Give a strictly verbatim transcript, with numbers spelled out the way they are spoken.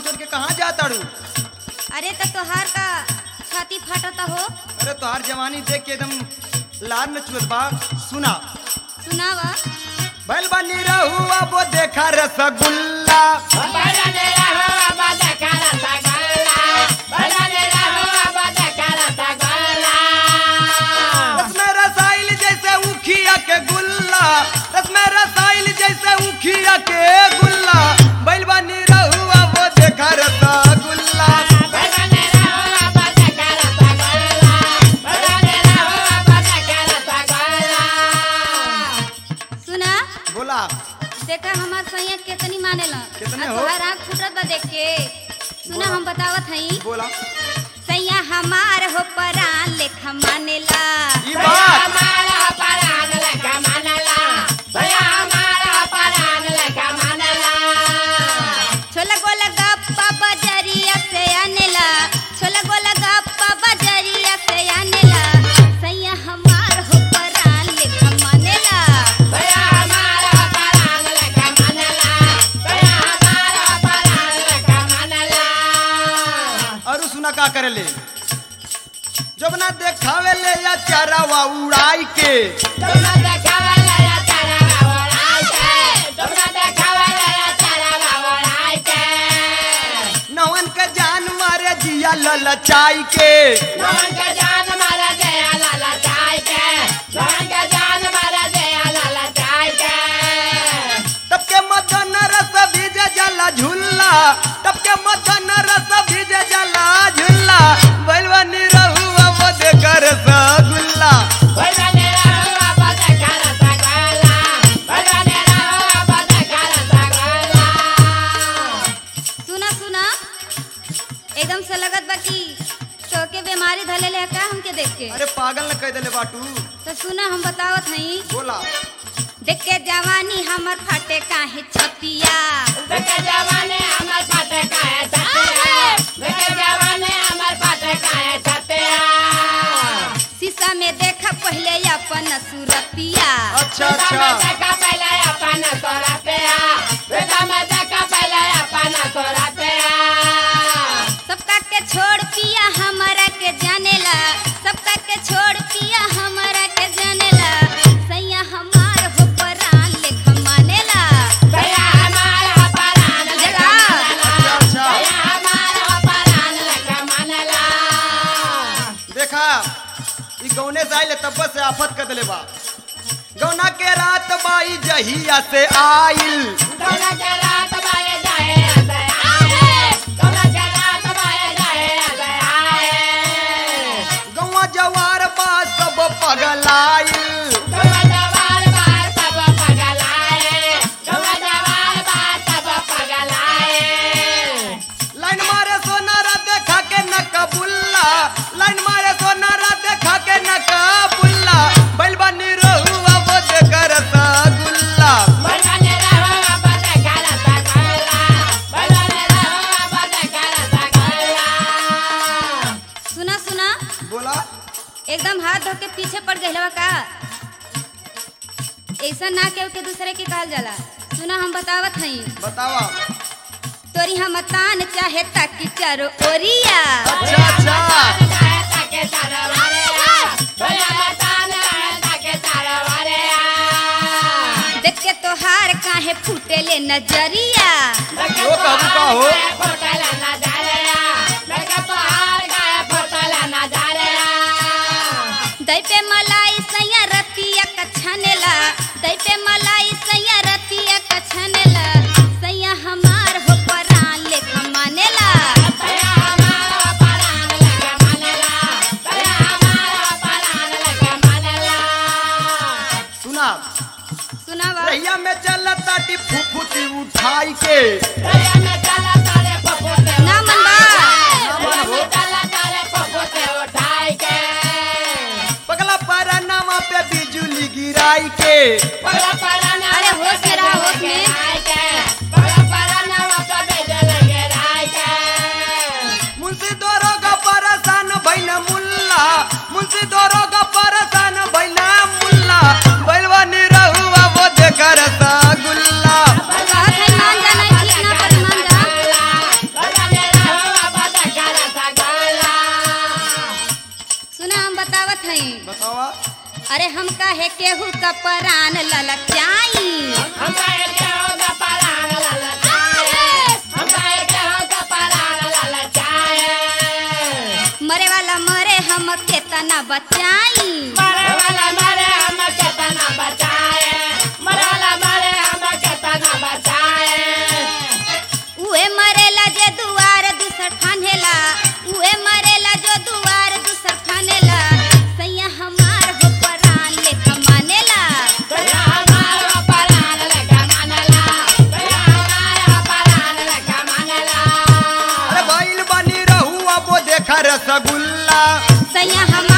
छोड़ के कहाँ जाता रू? अरे तो तोहार का छाती फटता हो। अरे तोहार जवानी देख के एकदम लार न चुअत बा। सुना सुनावा। बैल बनी रहुआ वो देखा रसगुल्ला, रसमें रसाइल जैसे उखिया के गुल्ला, रसमें रसाइल जैसे उखिया के गुल्ला। बैल बनी रहुआ वो देखा रसगुल्ला। सुना बोला देखा हमार सैया कितनी मानेला। कितने आ हो? तोहार आँख फुटत बा देख के। सुना हम बतावत हई। बोला सैया हमार हो परान लेखा मानेला। ई बात छोला गोला गप्पा बजरिया से आनेला, छोला गोला गप्पा बजरिया से आनेला। सैया हमार हो परान लेखा मानेला। और सुना का करे ले जब ना देखावे ले या चारावा उड़ाई के, नवन के जान मारे जिया ललचाई के। तब के मदन रस भीजे जला झुल्ला, तब के मदन रस भीजे जला झुल्ला। बैलवानी रहुआ वो देकर रसगुल्ला। सुना सुना एकदम से लगत बा कि तोके बीमारी धले ले का हमके देख के। अरे पागल न कह देले बाटू। तो सुना हम बतावत हई। बोला देख के जवानी हमर फाटे काहे छतिया। शीशा में देखा पहले अपन सूरतिया। अच्छा अच्छा सबका के छोड़ पिया हमारा के जानेला, सबका के छोड़ पिया हमारा के जानेला। सैया हमार हो परान लेखा मानेला। जगा। अच्छा देखा ई गौने से आइले तब से आफत कर देले बा। गौना के रात बाई जहिया से आइल, गौवा जवार बा सब पगलाइल। लाइन मारे सोनारा देखा के न कबुल्ला, लाइन मारे सोनारा देखा के न कबुल्ला। बैल बनी रहुआ वो देकर रसगुल्ला। सुना सुना बोला एकदम हाथ धो के पीछे पड़ गइलवा का। ऐसा ना के के दूसरे के कहल जाला। सुना हम बतावत हई। बतावा। तोरी हम तान चाहे ताकि चारो ओरिया। अच्छा अच्छा देख के तोहार काहे फूटे ले नजरिया। वो कहू का हो। दई पे मलाई सैया रतिया का छनेला, दई पे मलाई सैया रतिया का छनेला। सैया हमार हो परान लेखा मानेला। सुना सुनावा। रैया में चलत ताटी फुफुती उठाई के। ना मनबा। पगला पर नवा पे बिजुली गिराई के। अरे होश में रहा होश में। मुंशी दरोगा परेशान भइल मुल्ला, मुंशी दरोगा परेशान भइल मुल्ला। बैलवानी रहुआ वो देकर रसगुल्ला। कहत है मान जाना ठीक ना पर मान जा। बतावत हई। बतावा। अरे हम काहे केहू का परान ललचाई। मरे वाला मरे हम केतना बचाई। मरे वाला मरे हम केतना बचाए, मरे वाला मरे हम केतना बचाए। उहे मरेला जे दुआर दूसर फानेला, उहे मरेला जो दुआर दूसर फानेला। सैया हमार हो परान लेखा मानेला। सैया हमार हो परान लेखा मानेला, सैया हमार हो परान लेखा मानेला। अरे बाइल बनी रहू अब देखा रसगुल्ला। सैया हमार